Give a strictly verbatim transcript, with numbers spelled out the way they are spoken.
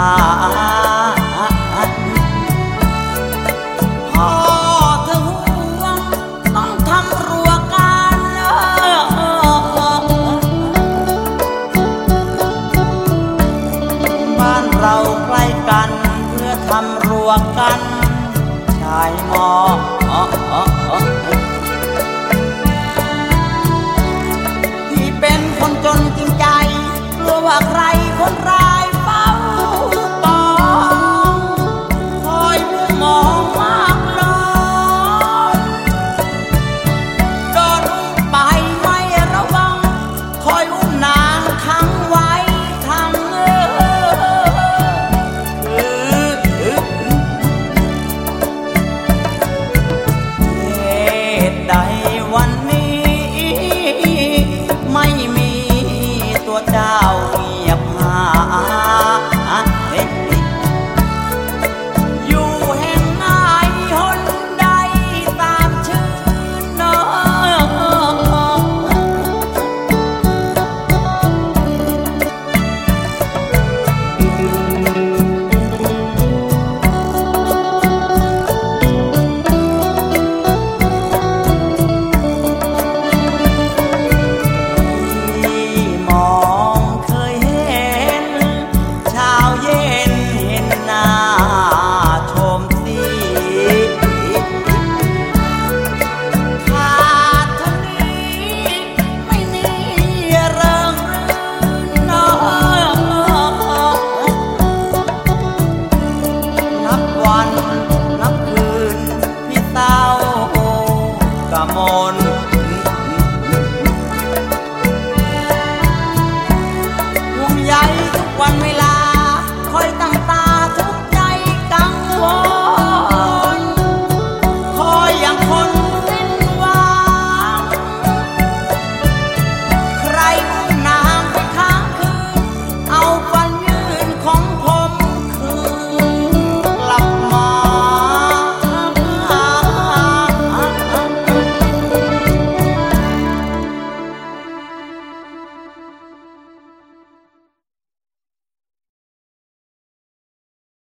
พ่อเธอห่วงต้องทำรัวกันบ้านเราใกล้กันเพื่อทำรัวกันชายมอที่เป็นคนจนจริงใจกลัวว่าใครคนร้ายเฝ้าปองคอยมุ่งมองมากลอนโดนไปไม่ระวังคอยอุ้มนางขังไว้ทางเออเหตุใดวันนี้ไม่มีตัวเจ้าเงียบหายอยู่แห่งไหนหนใดตามชื่อน้องที่มองเคยเห็นเช้าเย็นเห็นหน้าชมสีขาดเท่านี้ไม่มีเริงรื่นน้องนับวันนับคืนพี่เศร้ากะมนห่วงใยทุกวันเว